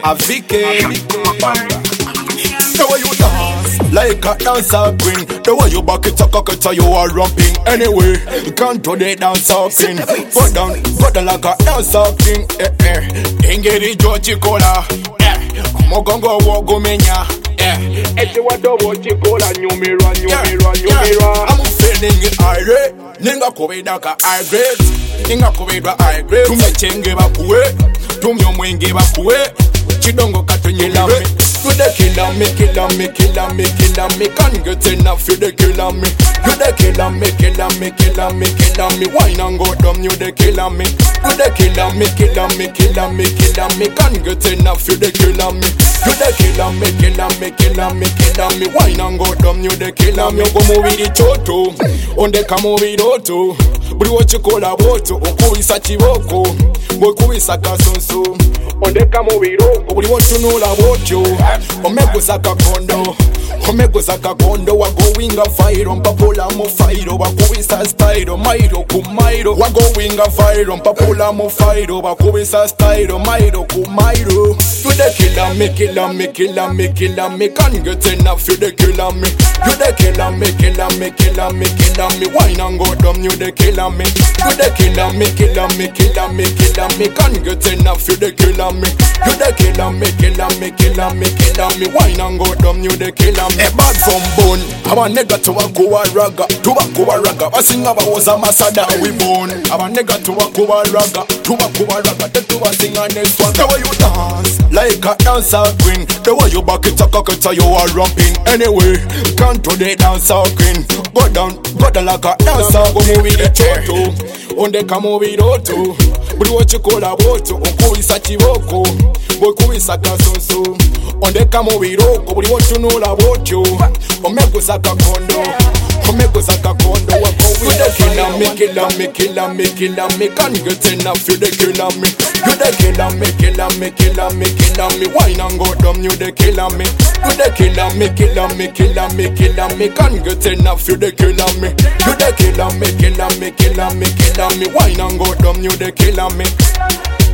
a Vicky. The way you dance, like a dancer queen. The way you back it up, you are rapping. Anyway, you can't do the dancer queen. Go down like a dancer king. Ingeri George Cola. Mogongo wogo menya. Ete wadobo chikola nyumira. I'm feeling irate. Ninga kubeda ka irate. Ninga kubeda irate. Tumechenge bakuwe. Tumyo mwenge bakuwe. Chidongo katunyela me. You the killer me. Can't get enough, you the killer me. You the killer me. Wine and go dumb, you the killer me. You the killer me. Can't get enough, you the killer me. You the killer me. Wine and go dumb, you the killer me. Go move the choto, on the kamo vidoto. Buri wachi kola boto, okuisa chiboko, bokuisa kasonso. On the kamo viroko, buri wachi nula bocho. Omego zaka kondo, wa going a fire on papola mo fire, wa kuisa style, mairo kumairo, wa going a fire on papola mo fire, wa kuisa style, mairo kumairo. You the killer me, can't get enough, you the killer me. You the killer me, wine and go dumb, you the killer me. You the killer me, can't get enough, you the killer me. You the killer me, wine and go dumb, you the killer me. A bad from bone, I'm a nigga to a goa raga, I sing about was a masada we born. I'm a nigga to a goa raga, to a sing a next one. The way you dance, like a dancer queen. The way you back it up, you are rapping. Anyway, can't do the dancer queen. Go down like a dancer, go move the choto. On the kamo vidoto, buri wachi kola boto, okuisa chiboko, bokuisa kasonso. On the kamo viroko, buri wachi nula bocho, omego zaka kondo, wa go with the killer me, can't get enough, you the killer me. You the killer me, wine and go dumb, you the killer me. You the killer me, can't get enough, you the killer me. You the killer me, wine and go dumb, you the killer me.